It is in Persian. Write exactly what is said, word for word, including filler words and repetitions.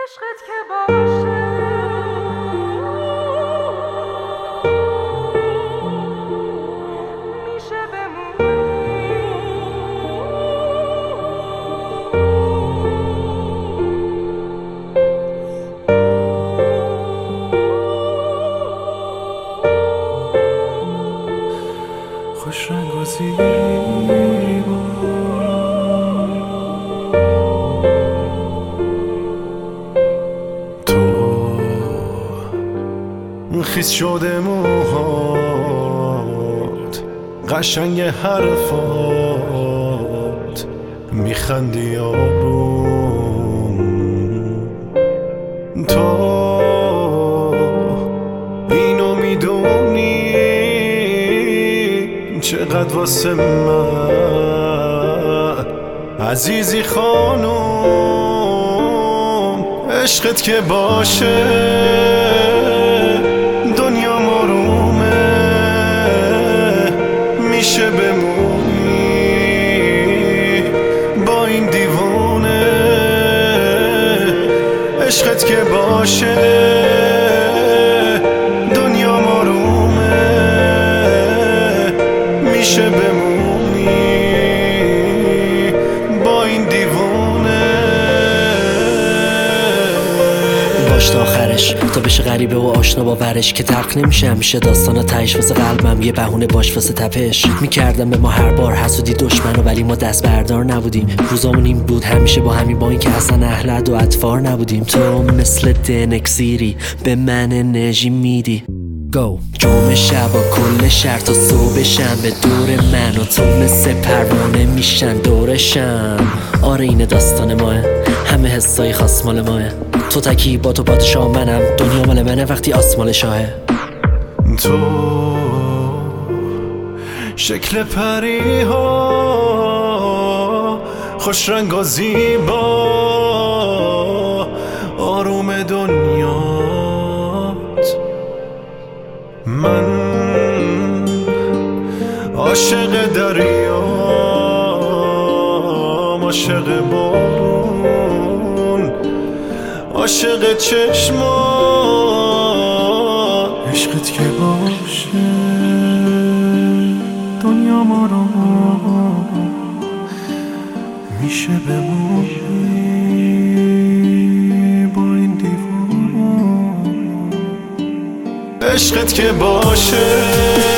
عشقت که باشه میشه بمونی. خوش رنگ و زیبا خیس شده موهات، قشنگ حرفات، میخندی آروم. تو اینو میدونی چقدر واسه من عزیزی خانم. عشقت که باشه دنیا مرومه، میشه بمونی با این دیوونه. عشقت که باشه دنیا مرومه، میشه بمونی با این دیوونه. باش تا آخرش تا بشه غریبه و آشنا با ورش، که تق نمیشه همیشه داستانا تهش. واسه قلبم یه بهونه باش واسه تپش. میکردم به ما هر بار حسودی دشمنو، ولی ما دست بردار نبودیم. روزامون این بود همیشه با همین، با این که اصلا اهل عد و اطوار نبودیم. تو مثل دنکسیری به من انرژی میدی. گو جمعه شب و کل شهر تا صبح شنبه دور من و تو مثل پروانه میشن دورشم. آره این داستان ماه، همه حسای خاص مال ماه. تو تکی با تو پادشاه، منم دنیا مال منه وقتی آسمال شاهه. تو شکل پری ها، خوش رنگ و زیبا، آروم دنیات. من عاشق دریام، عاشق بارون، عاشق چشمات. عشقت که باشه دنیا ما رو میشه بمونی با این دیوون. عشقت که باشه